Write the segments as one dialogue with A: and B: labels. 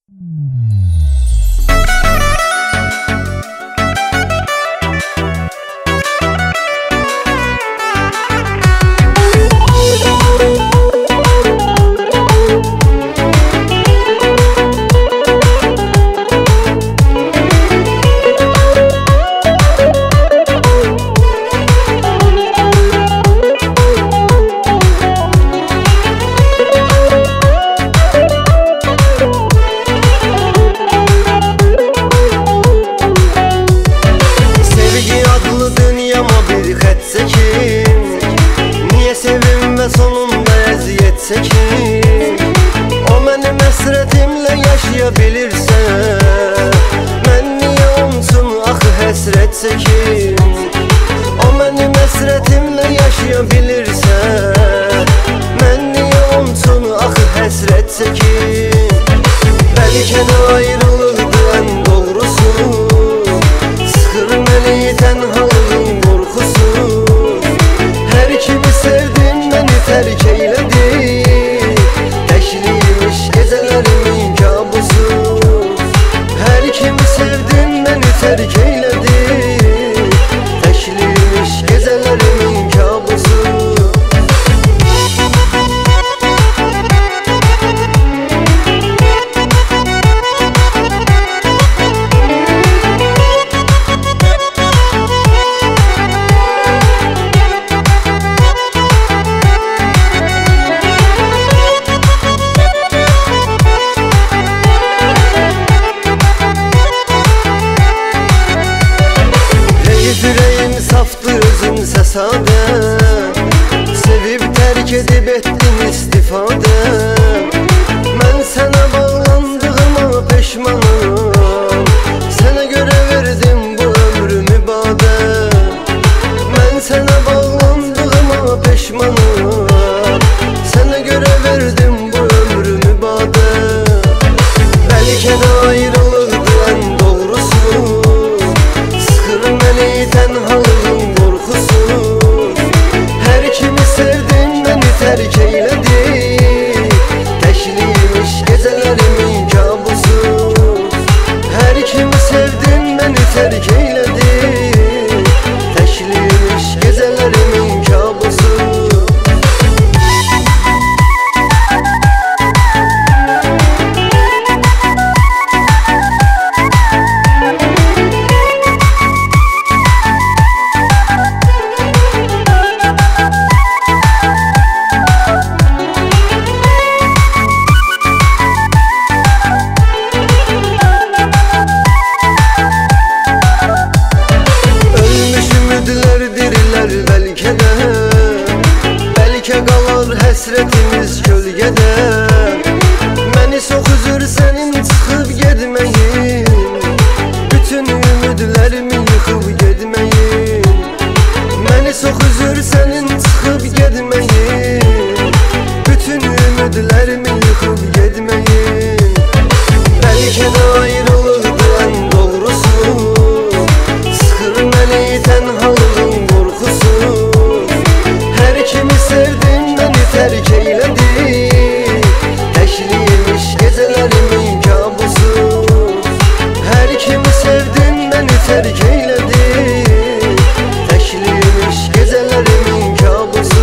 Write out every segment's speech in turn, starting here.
A: O mənim həsrətimlə yaşaya bilirsə, mən niyə onsun axı həsrət çəkim? O mənim həsrətimlə yaşaya bilirsə, mən niyə onsun axı həsrət çəkim? Bəlkə də ayrılıqdı ən doğrusu, sıxır məni tənhalığın qorxusu. Hər kimi sevdim məni tərk eylədi, təkliymiş gecələrimin kabusu. Hər kimi sevdim məni tərk eylədi, təkliymiş gecələrimin kabusu. Saftır özünsə sadə, sevib tərk edib etdim istifadə. Mən sənə bağlandığıma peşmanam, sənə görə verdim bu ömrümü badə. Mən sənə bağlandığıma peşmanam, sənə görə verdim bu ömrümü badə. Bəlkə də ayrılıqdı ən doğrusu, sıxır məni tənhalığın qorxusu. Hər kimi sevdim məni tərk eylədi, təkliymiş gecələrimin kabusu. Hər kimi sevdim məni tərk eylədi, təkliymiş gecələrimin kabusu. Bəlkə qalar həsrətimiz kölgədə, məni çox üzür sənin çıxıb gedməyin, bütün ümidlərimi yıxıb gedməyin. Məni çox üzür sənin çıxıb gedməyin, bütün ümidlərimi yıxıb gedməyin. Bəlkə də ayrılıqdı ən doğrusu, sıxır məni tənhalığın qorxusu. Hər kimi sevdim məni tərk eylədi, təkliymiş gecələrimin kabusu. Hər kimi sevdim məni tərk eylədi, təkliymiş gecələrimin kabusu.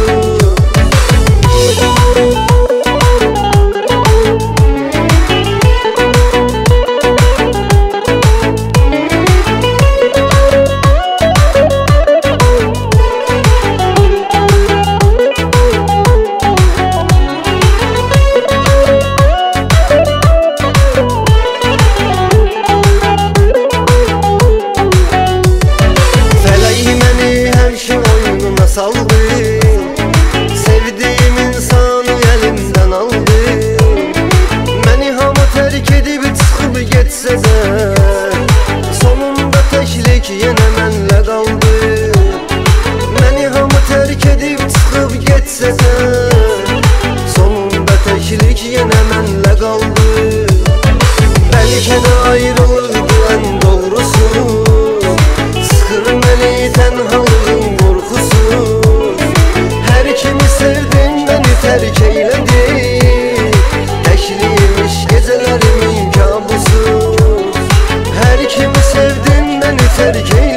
A: Saldı, sevdiğim insanı elimdən aldı. Məni hamı tərk edib çıxıb getsə də, sonunda təklik yenə mənlə qaldı. Məni hamı tərk edib çıxıb getsə də, sonunda təklik yenə mənlə qaldı. Bəlkə də ayrılıqdı ən doğrusu, sıxır məni tənhalığın qorxusu. Hər kimi sevdim məni tərk eylədi, təkliymiş gecələrimin kabusu. terk eylə.